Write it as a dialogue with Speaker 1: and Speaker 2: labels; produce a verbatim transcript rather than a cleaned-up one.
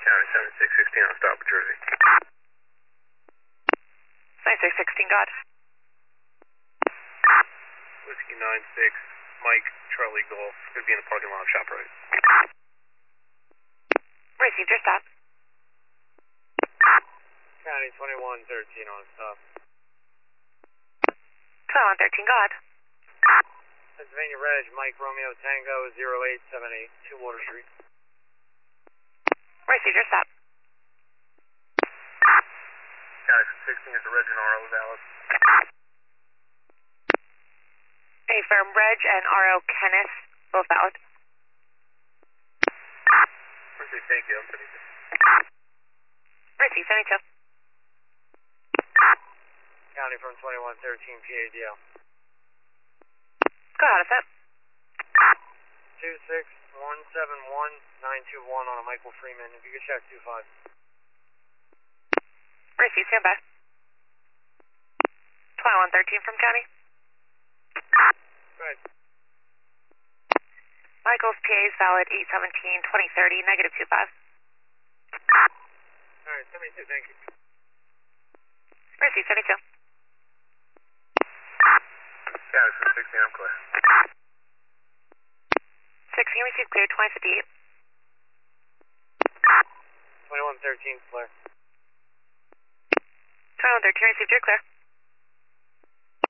Speaker 1: County seventy-six sixteen on stop with Jersey.
Speaker 2: seventy-six sixteen, God.
Speaker 1: Whiskey nine six, Mike, Charlie Golf. Could be in the parking lot of ShopRite.
Speaker 2: Received your stop.
Speaker 1: County twenty-one thirteen on stop.
Speaker 2: twenty-one thirteen, God.
Speaker 1: Pennsylvania Reg, Mike Romeo Tango zero eight seven eight, two Water Street.
Speaker 2: Received your stop.
Speaker 1: County sixteen is the Reg and R O valid.
Speaker 2: A firm Reg and R O Kenneth, both valid.
Speaker 1: Received, thank you. I'm seventy-two.
Speaker 2: Received, seventy-two.
Speaker 1: County from twenty-one thirteen P A D L.
Speaker 2: Go ahead, is it?
Speaker 1: two six one seven one nine two one on a Michael Freeman. If you could check two five.
Speaker 2: Received, stand by. twenty-one thirteen from County.
Speaker 1: Right.
Speaker 2: Michael's P A is valid eight seventeen twenty thirty, negative two five.
Speaker 1: Alright, seventy-two, thank you.
Speaker 2: Received, seventy-two.
Speaker 1: County from sixteen, I'm clear.
Speaker 2: sixteen received clear, twenty fifty-eight.
Speaker 1: twenty-one thirteen, clear.
Speaker 2: twenty-one thirteen received, you're clear.